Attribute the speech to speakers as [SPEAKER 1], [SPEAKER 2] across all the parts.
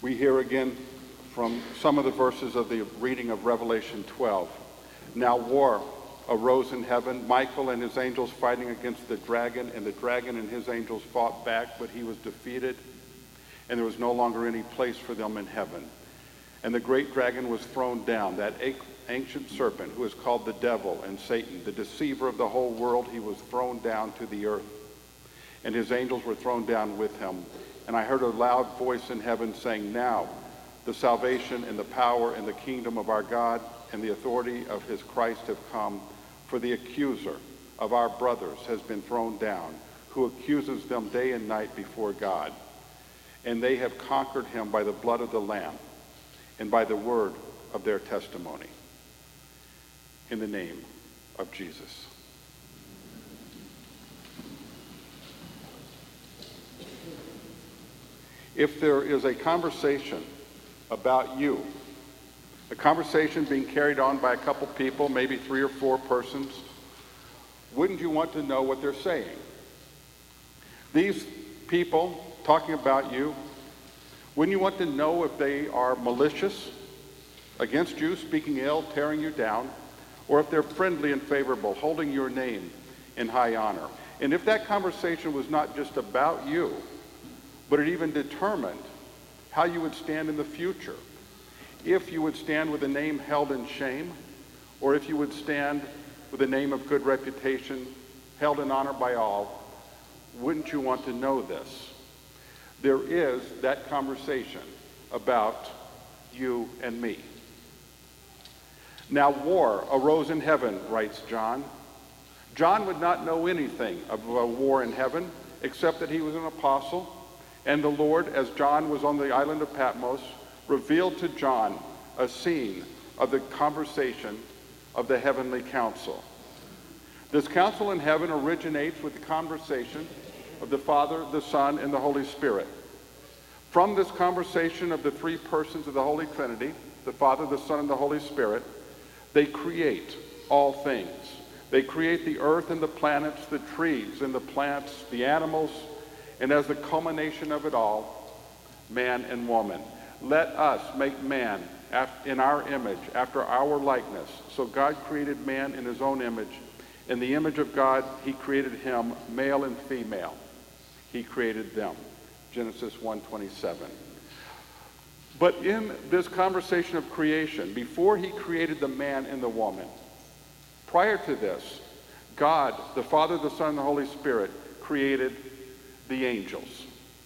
[SPEAKER 1] we hear again from some of the verses of the reading of Revelation 12. Now war arose in heaven, Michael and his angels fighting against the dragon, and the dragon and his angels fought back, but he was defeated, and there was no longer any place for them in heaven. And the great dragon was thrown down, that ancient serpent who is called the devil and Satan, the deceiver of the whole world. He was thrown down to the earth, and his angels were thrown down with him. And I heard a loud voice in heaven saying, now the salvation and the power and the kingdom of our God and the authority of his Christ have come, for the accuser of our brothers has been thrown down, who accuses them day and night before God. And they have conquered him by the blood of the Lamb and by the word of their testimony. In the name of Jesus. If there is a conversation about you, a conversation being carried on by a couple people, maybe 3 or 4 persons, wouldn't you want to know what they're saying? These people talking about you, wouldn't you want to know if they are malicious against you, speaking ill, tearing you down, or if they're friendly and favorable, holding your name in high honor? And if that conversation was not just about you, but it even determined how you would stand in the future, if you would stand with a name held in shame, or if you would stand with a name of good reputation, held in honor by all, wouldn't you want to know this? There is that conversation about you and me. Now war arose in heaven, writes John. John would not know anything of a war in heaven, except that he was an apostle, and the Lord, as John was on the island of Patmos, revealed to John a scene of the conversation of the heavenly council. This council in heaven originates with the conversation of the Father, the Son, and the Holy Spirit. From this conversation of the 3 persons of the Holy Trinity, the Father, the Son, and the Holy Spirit, they create all things. They create the earth and the planets, the trees and the plants, the animals, and as the culmination of it all, man and woman. Let us make man in our image, after our likeness. So God created man in his own image. In the image of God, he created him, male and female. He created them. Genesis 1:27. But in this conversation of creation, before he created the man and the woman, prior to this, God, the Father, the Son, and the Holy Spirit, created the angels.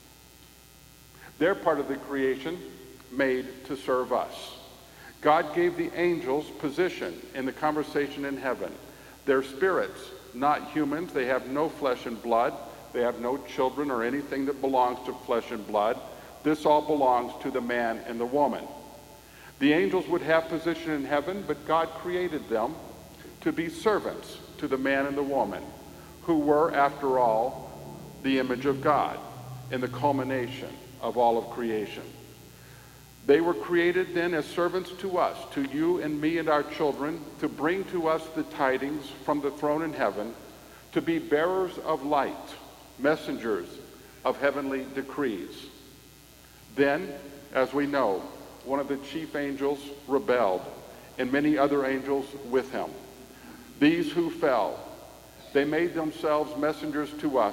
[SPEAKER 1] They're part of the creation made to serve us. God gave the angels position in the conversation in heaven. They're spirits, not humans. They have no flesh and blood. They have no children or anything that belongs to flesh and blood. This all belongs to the man and the woman. The angels would have position in heaven, but God created them to be servants to the man and the woman, who were, after all, the image of God in the culmination of all of creation. They were created then as servants to us, to you and me and our children, to bring to us the tidings from the throne in heaven, to be bearers of light, messengers of heavenly decrees. Then, as we know, one of the chief angels rebelled, and many other angels with him. These who fell, they made themselves messengers to us,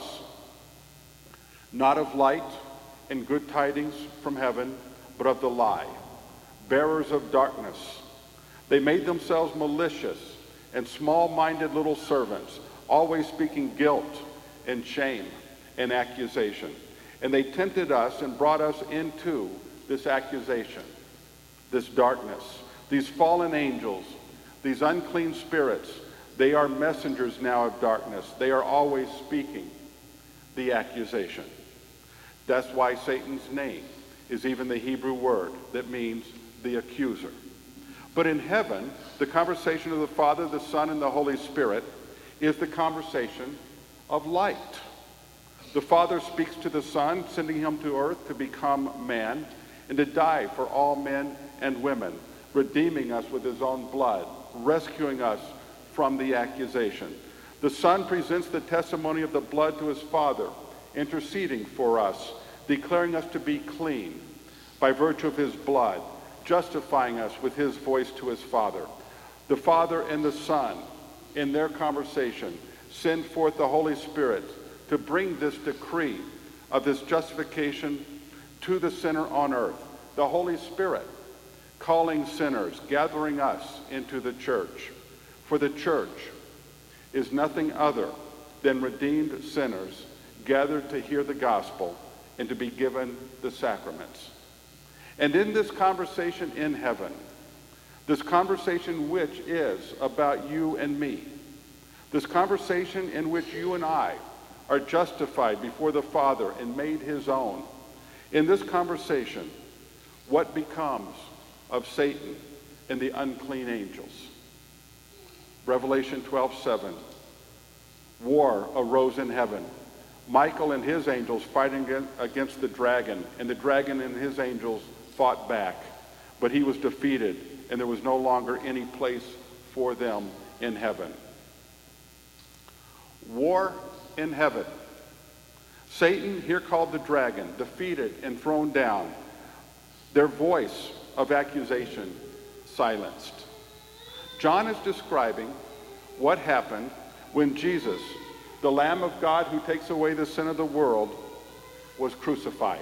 [SPEAKER 1] not of light and good tidings from heaven, but of the lie, bearers of darkness. They made themselves malicious and small-minded little servants, always speaking guilt and shame and accusation. And they tempted us and brought us into this accusation, this darkness. These fallen angels, these unclean spirits, they are messengers now of darkness. They are always speaking the accusation. That's why Satan's name is even the Hebrew word that means the accuser. But in heaven, the conversation of the Father, the Son, and the Holy Spirit is the conversation of light. The Father speaks to the Son, sending him to earth to become man and to die for all men and women, redeeming us with his own blood, rescuing us from the accusation. The Son presents the testimony of the blood to his Father, interceding for us, declaring us to be clean. by virtue of his blood, justifying us with his voice to his Father. The Father and the Son, in their conversation, send forth the Holy Spirit to bring this decree of this justification to the sinner on earth. The Holy Spirit calling sinners, gathering us into the church. For the church is nothing other than redeemed sinners gathered to hear the gospel and to be given the sacraments. And in this conversation in heaven, this conversation which is about you and me, this conversation in which you and I are justified before the Father and made his own, in this conversation, what becomes of Satan and the unclean angels? Revelation 12:7. War arose in heaven. Michael and his angels fighting against the dragon, and the dragon and his angels fought back. But he was defeated, and there was no longer any place for them in heaven. War in heaven. Satan, here called the dragon, defeated and thrown down. Their voice of accusation silenced. John is describing what happened when Jesus, the Lamb of God who takes away the sin of the world, was crucified.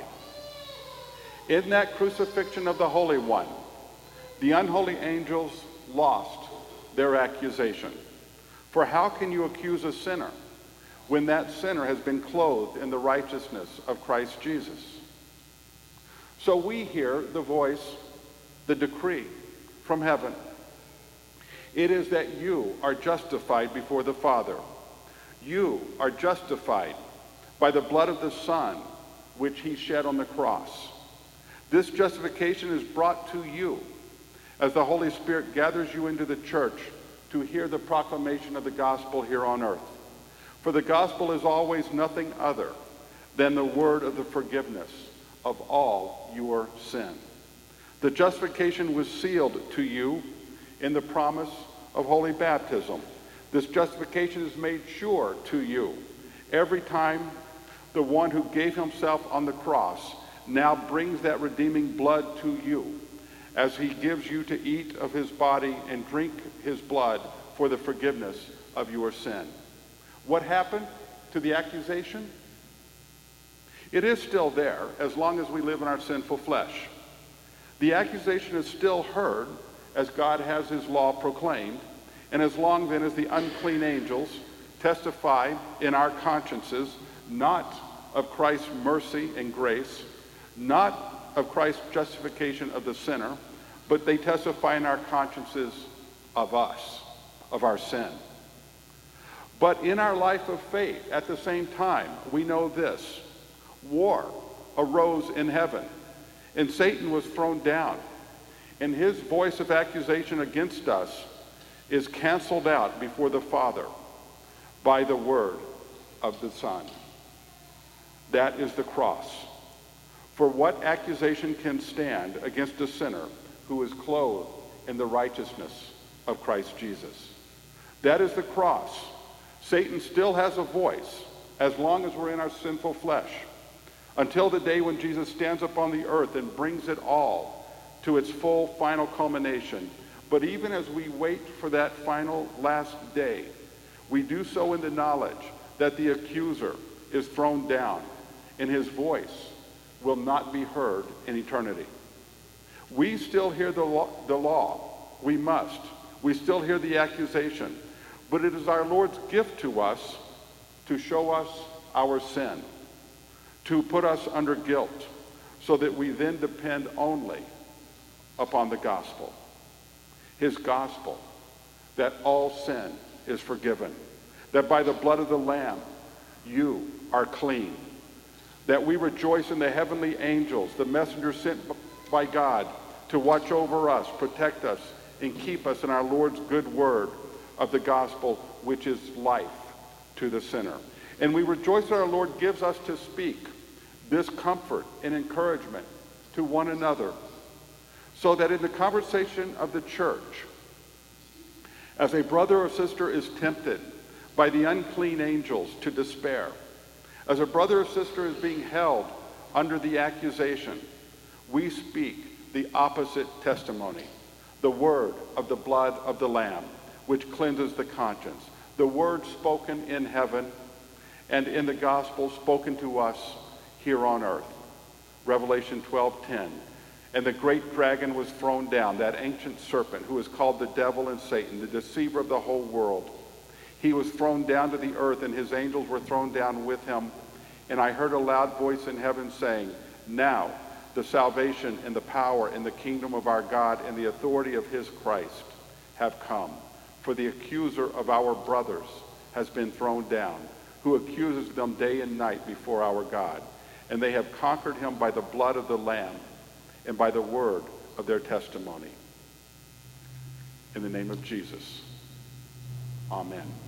[SPEAKER 1] In that crucifixion of the Holy One, the unholy angels lost their accusation. For how can you accuse a sinner when that sinner has been clothed in the righteousness of Christ Jesus? So we hear the voice, the decree from heaven. It is that you are justified before the Father. You are justified by the blood of the Son, which he shed on the cross. This justification is brought to you as the Holy Spirit gathers you into the church to hear the proclamation of the gospel here on earth. For the gospel is always nothing other than the word of the forgiveness of all your sin. The justification was sealed to you in the promise of holy baptism. This justification is made sure to you every time the one who gave himself on the cross now brings that redeeming blood to you as he gives you to eat of his body and drink his blood for the forgiveness of your sin. What happened to the accusation? It is still there as long as we live in our sinful flesh. The accusation is still heard as God has his law proclaimed, and as long then as the unclean angels testify in our consciences not of Christ's mercy and grace, not of Christ's justification of the sinner, but they testify in our consciences of us, of our sin. But in our life of faith, at the same time, we know this: war arose in heaven, and Satan was thrown down, and his voice of accusation against us is canceled out before the Father by the word of the Son. That is the cross. For what accusation can stand against a sinner who is clothed in the righteousness of Christ Jesus? That is the cross. Satan still has a voice as long as we're in our sinful flesh, until the day when Jesus stands up on the earth and brings it all to its full final culmination. But even as we wait for that final last day, we do so in the knowledge that the accuser is thrown down and his voice will not be heard in eternity. We still hear the law. We must. We still hear the accusation. But it is our Lord's gift to us to show us our sin, to put us under guilt, so that we then depend only upon the gospel. His gospel, that all sin is forgiven, that by the blood of the Lamb you are clean, that we rejoice in the heavenly angels, the messengers sent by God to watch over us, protect us, and keep us in our Lord's good word of the gospel, which is life to the sinner. And we rejoice that our Lord gives us to speak this comfort and encouragement to one another, so that in the conversation of the church, as a brother or sister is tempted by the unclean angels to despair, as a brother or sister is being held under the accusation, We speak the opposite testimony, the word of the blood of the Lamb, which cleanses the conscience, the word spoken in heaven and in the gospel spoken to us here on earth. Revelation 12:10. And the great dragon was thrown down, that ancient serpent who is called the devil and Satan, the deceiver of the whole world. He was thrown down to the earth, and his angels were thrown down with him. And I heard a loud voice in heaven saying, now the salvation and the power and the kingdom of our God and the authority of his Christ have come. For the accuser of our brothers has been thrown down, who accuses them day and night before our God. And they have conquered him by the blood of the Lamb and by the word of their testimony. In the name of Jesus, amen.